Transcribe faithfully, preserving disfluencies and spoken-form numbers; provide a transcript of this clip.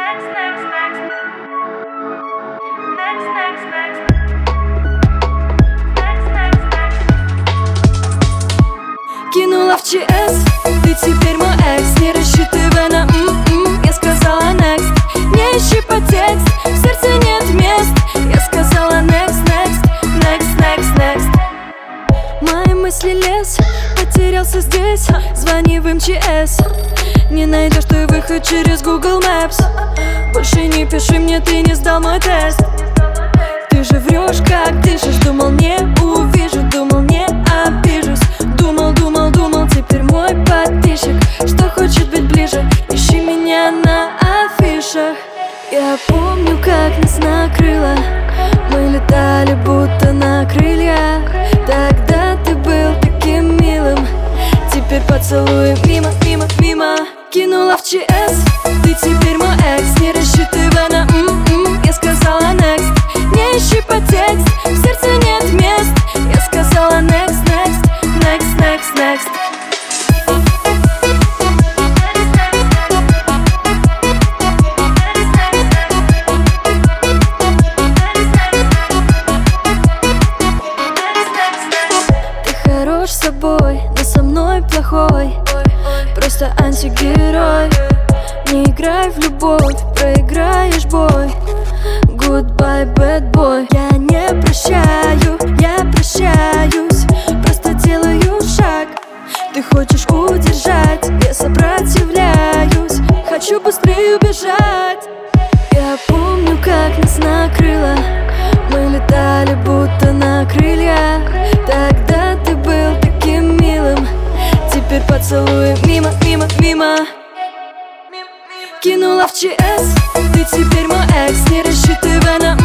Кинула в ЧС, ты теперь мой экс. Не рассчитывай на м-м, я сказала next. Не ищи подтекст, в сердце нет мест. Я сказала next, next, next, next, next. Мои мысли лес, потерялся здесь. Звони в эм че эс. Не найдешь ты выход через Google Maps. Больше не пиши мне, ты не сдал мой тест. Ты же врешь, как дышишь. Думал, не увижу, думал, не обижусь. Думал, думал, думал, теперь мой подписчик, что хочет быть ближе. Ищи меня на афишах. Я помню, как нас накрыло. Мы летали будто на крыльях. Тогда ты был таким милым. Теперь поцелуй мимо, мимо, мимо. Кинула в ЧС, ты теперь мой экс. Не рассчитывай на м-м, я сказала next. Не ищи подтекст, в сердце нет мест. Я сказала next, next, next, next, next. Ты хорош с собой, но со мной плохой. Просто антигерой. Не играй в любовь, проиграешь бой. Goodbye, bad boy. Я не прощаю, я прощаюсь. Просто делаю шаг. Ты хочешь удержать, я сопротивляюсь. Хочу быстрее убежать. Я помню, как нас накрыло. Мы летали будто на крыльях. Тогда ты был таким милым. Теперь поцелуй мимо, мимо, мимо. Кинула в ЧС, ты теперь мой экс. Не рассчитывай на